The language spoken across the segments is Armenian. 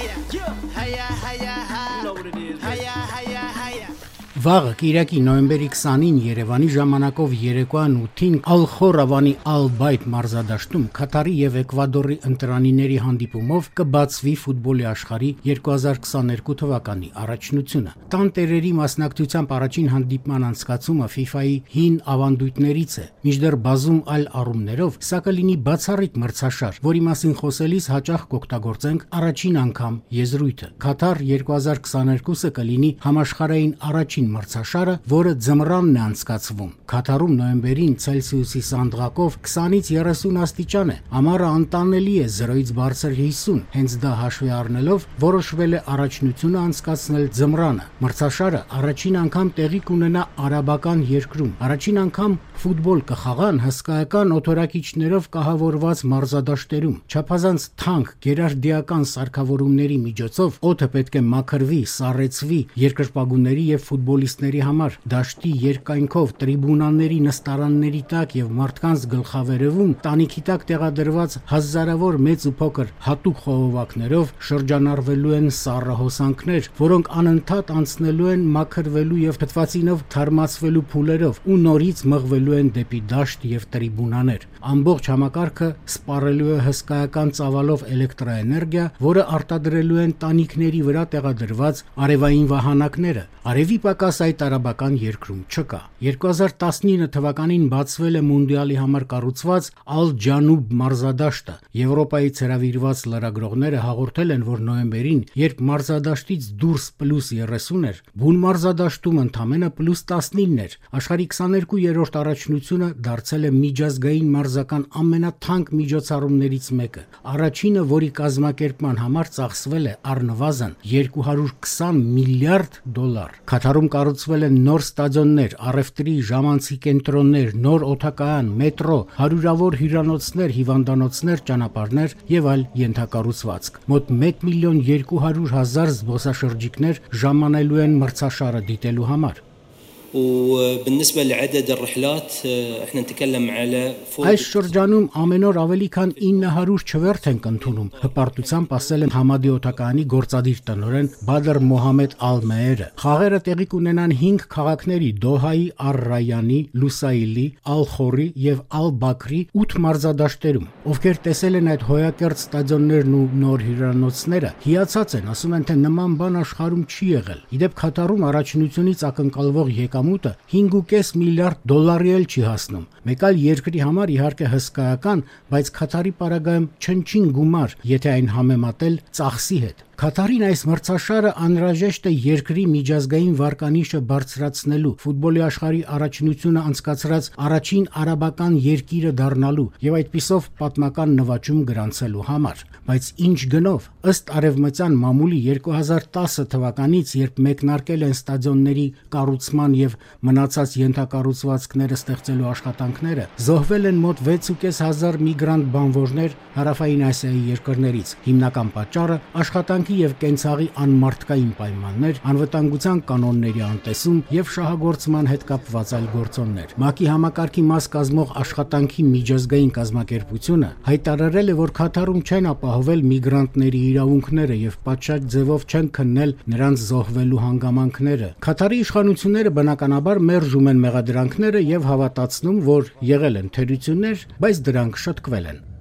Վաղը Կիրակի նոյեմբերի 20-ին Երևանի ժամանակով երեկոյան 8-ին Ալ-Խորավանի Ալ-Բայթ մարզադաշտում Կատարի եւ Էկվադորի ընտրանիների հանդիպումով կբացվի ֆուտբոլի աշխարհի 2022 թվականի առաջնությունը։ Տանտերերի մասնակցությամբ առաջին հանդիպման անցկացումը FIFA-ի հին ավանդույթներից է, մինչդեռ բազում այլ առումներով սա կլինի բացառիկ մրցաշար, որի մասին խոսելիս հաճախ կօգտագործենք առաջին անգամ եզրույթը։ Կատար 2022-ը կլինի համաշխարհային առաջին մրցաշարը, որը ձմռանն է անցկացվում։ Կատարում նոյեմբերին Ցելսիուսի սանդղակով 20-ից 30 աստիճան է, ամառը անտանելի է 0-ից բարձր 50, հենց դա հաշվի առնելով որոշվել է առաջնությունը անցկացնել ձմռանը։ Մրցաշարը առաջին անգամ տեղի կունենա արաբական երկրում։ Առաջին անգամ ֆուտբոլ կխաղան հսկայական օթորակիչներով կահավորված մարզադաշտերում։ Չափազանց թանկ գերարդիական սարքավորումների միջոցով օդը պետք է մաքրվի, սառեցվի երկրպագուների եւ ֆուտբոլիստների համար։ Դաշտի երկայնքով տրիբունաների նստարանների տակ եւ մարդկանց գլխավերևում տանիքի տակ տեղադրված հազարավոր մեծ ու փոքր հատուկ խողովակներով շրջանառվելու են սառը հոսանքներ, որոնք անընդհատ անցնելու են մաքրվելու եւ թթվածինով թարմացվելու փուլերով ու նորից մղվելու են դեպի դաշտ եւ տրիբունաներ։ Ամբողջ համակարգը սպառելու է հսկայական ծավալով էլեկտրաէներգիա, որը արտադրելու են տանիքների վրա տեղադրված արևային վահանակները։ Արևի պակաս այդ արաբական երկրում չկա։ 2019 թվականին բացվել է մունդիալի համար կառուցված Ալ-Ջանուբ մարզադաշտը։ Եվրոպայից հրավիրված լրագրողները հաղորդել են, որ նոյեմբերին, երբ մարզադաշտից դուրս +30 էր, բուն մարզադաշտում ընդամենը +19 էր։ Աշխարհի 22-րդ առաջնությունը դարձել է միջազգային մարզական ամենաթանկ միջոցառումներից մեկը։ Առաջինը, որի կազմակերպման համար ծախսվել է առնվազն 220 միլիարդ դոլար։ Կատարում կառուցվել են նոր ստադիոններ, առևտրի ժամանցի կենտրոններ, նոր օդակայան, մետրո, հարյուրավոր հյուրանոցներ, հիվանդանոցներ, ճանապարհներ եւ այլ ենթակառուցվածք։ Մոտ 1.2 միլիոն զբոսաշրջիկներ ժամանելու են մրցաշարը դիտելու համար։ وبالنسبة لعدد الرحلات احنا نتكلم على Այս շրջանում ամեն օր ավելի քան 900 չվերթ ենք ընդունում, հպարտությամբ ասել են Համադի օդակայանի գործադիր տնօրեն Բադր Մոհամեդ Ալ-Մեերը։ Խաղերը տեղի կունենան 5 քաղաքների՝ Դոհայի, Ար-Ռայանի, Լուսայիլի, Ալ-Խորի եւ Ալ-Բաքրի 8 մարզադաշտերում։ Ովքեր տեսել են այդ հոյակերտ ստադիոններն ու նոր հյուրանոցները, հիացած են, ասում են, թե նման բան աշխարհում չի եղել։ Իդեպ Կատարում առաջնությունից ակնկալվող եկամուտը 5.5 միլիարդ դոլարի էլ չի հասնում։ Մեկ այլ երկրի համար իհարկե հսկայական, բայց Կատարի պարագայում չնչին գումար, եթե այն համեմատել ծախսի հետ։ Կատարին այս մրցաշարը անհրաժեշտ է երկրի միջազգային վարկանիշը բարձրացնելու, ֆուտբոլի աշխարհի առաջնությունը անցկացրած առաջին արաբական երկիրը դառնալու եւ այդպիսով պատմական նվաճում գրանցելու համար։ Բայց ինչ գնով, ըստ արևմտյան մամուլի 2010 թվականից, երբ մեկնարկել են ստադիոնների կառուցման եւ մնացած ենթակառուցվածքները ստեղծելու աշխատանքները, զոհվել են մոտ 6.500 միգրանտ բանվորներ Հարավային Ասիայի երկրներից։ Հիմնական պատճառը աշխատանքի եւ կենցաղի անմարդկային պայմաններ, անվտանգության կանոնների անտեսում եւ շահագործման հետ կապված այլ գործոններ։ ՄԱԿ-ի համակարգի մաս կազմող աշխատանքի միջազգային կազմակերպությունը հայտարարել է, որ Կատարում չեն ապահովել միգրանտների իրավունքները եւ պատշաճ ձևով չեն քննել նրանց զոհվելու հանգամանքները։ Կատարի իշխանությունները բնականաբար մերժում են մեղադրանքները եւ հավատացնում, որ եղել են թերություններ, բայց դրանք շտկվել են։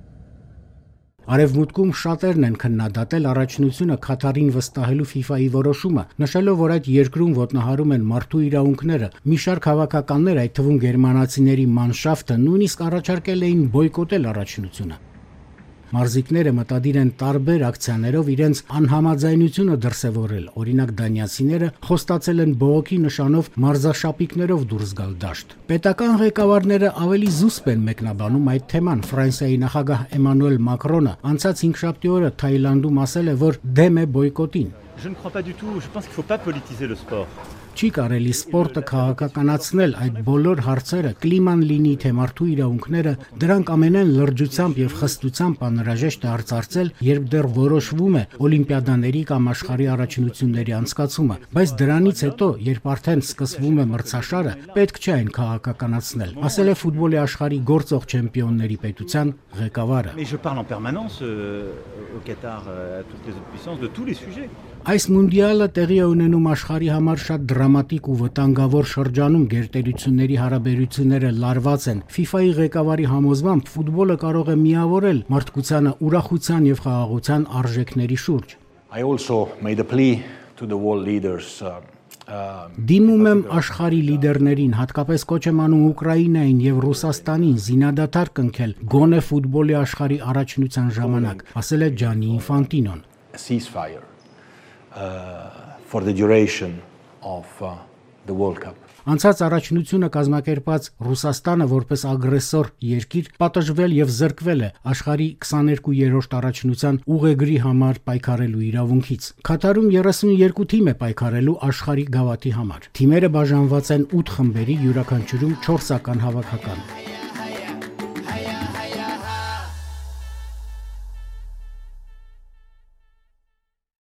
Արևմուտքում շատերն են քննադատել առաջնությունը Կատարին վստահելու FIFA-ի որոշումը, նշելով, որ այդ երկրում ոտնահարում են մարդու իրավունքները։ Մի շարք հավաքականներ, այդ թվում գերմանացիների մանշաֆտը, նույնիսկ առաջարկել էին բոյկոտել առաջնությունը։ Մարզիկները մտադիր են տարբեր ակցիաներով իրենց անհամաձայնությունը դրսևորել։ Օրինակ դանիացիները խոստացել են բողոքի նշանով մարզաշապիկներով դուրս գալ դաշտ։ Պետական ղեկավարները ավելի զուսպ են մեկնաբանում այդ թեման։ Ֆրանսիայի նախագահ Էմանուել Մակրոնը անցած 5-շաբթի օրը Թայլանդում ասել է, որ դեմ է բոյկոտին։ Je ne crois pas du tout, je pense qu'il ne faut pas politiser le sport. Չի կարելի սպորտը քաղաքականացնել, այդ բոլոր հարցերը, կլիման լինի թե մարդու իրավունքները, դրանք ամենայն լրջությամբ եւ խստությամբ անհրաժեշտ է արծարծել, երբ դեռ որոշվում է օլիմպիադաների կամ աշխարհի առաջնությունների անցկացումը, բայց դրանից հետո, երբ արդեն սկսվում է մրցաշարը, պետք չէ այն քաղաքականացնել, ասել է ֆուտբոլի աշխարհի գործող չեմպիոնների պետության ղեկավարը։ Այս մունդիալը տեղի է ունենում աշխարհի համար շատ դրամատիկ ու վտանգավոր շրջանում, գերտերությունների հարաբերությունները լարված են։ FIFA-ի ղեկավարի համոզմամբ ֆուտբոլը կարող է միավորել մարդկությանը ուրախության եւ խաղաղության արժեքների շուրջ։ I also made a plea to the world leaders. Դիմում եմ աշխարհի լիդերներին, հատկապես կոչ եմ անում Ուկրաինային եւ Ռուսաստանին զինադադար կնքել գոնե ֆուտբոլի աշխարհի առաջնության ժամանակ, ասել է Ջանի Ինֆանտինոն։ Ceasefire for the duration of the World Cup. Անցած առաջնությունը կազմակերպած Ռուսաստանը որպես ագրեսոր երկիր պատժվել եւ զրկվել է աշխարհի 22-րդ առաջնության ուղեգրի համար պայքարելու իրավունքից։ Քաթարում 32 թիմ է պայքարելու աշխարհի գավաթի համար։ Թիմերը բաժանված են 8 խմբերի, յուրաքանչյուրում 4 ական հավաքական։